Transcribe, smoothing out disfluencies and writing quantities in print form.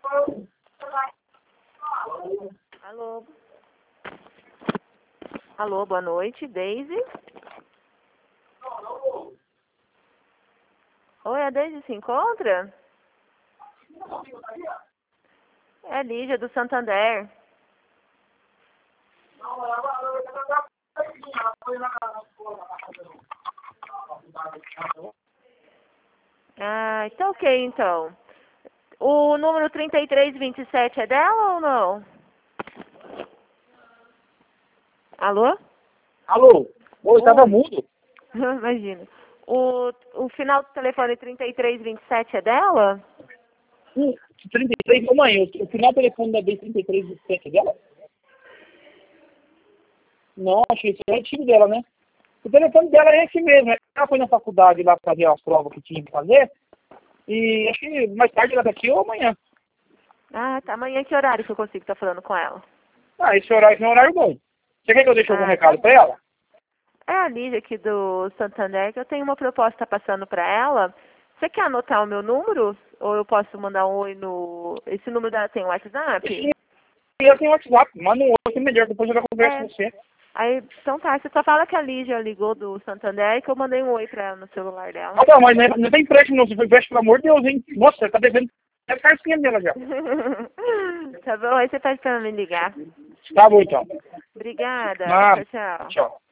Alô? Alô, boa noite, Daisy? Oi, a Daisy se encontra? É Lígia, do Santander. Ah, então ok, então. O número 3327 é dela ou não? Alô? Alô? Oi, tava Oi. mudo? Imagina. O final do telefone 3327 é dela? 33, ô mãe, o final do telefone da B33 do sete dela? Não, acho que esse é o time dela, né? O telefone dela é esse mesmo. Ela foi na faculdade lá fazer as provas que tinha que fazer. E acho que mais tarde ela tá aqui ou amanhã. Ah, tá. Amanhã que horário que eu consigo estar falando com ela? Ah, esse horário é um horário bom. Você quer que eu deixe algum Ah, recado tá. pra ela? É a Lígia aqui do Santander, que eu tenho uma proposta passando para ela. Você quer anotar o meu número? Ou eu posso mandar um oi no... Esse número dela tem WhatsApp? Sim, eu tenho WhatsApp. Manda um outro melhor, depois eu já converso É. com você. Aí, então tá, você só fala que a Lígia ligou do Santander e que eu mandei um oi pra ela no celular dela. Ah, tá, mas não tem empréstimo não. Se for empréstimo, pelo amor de Deus, hein? Nossa, você tá devendo a carcinha dela já. Tá bom, aí você pede pra ela me ligar. Tá bom, então. Obrigada. Ah, Tchau, tchau. tchau.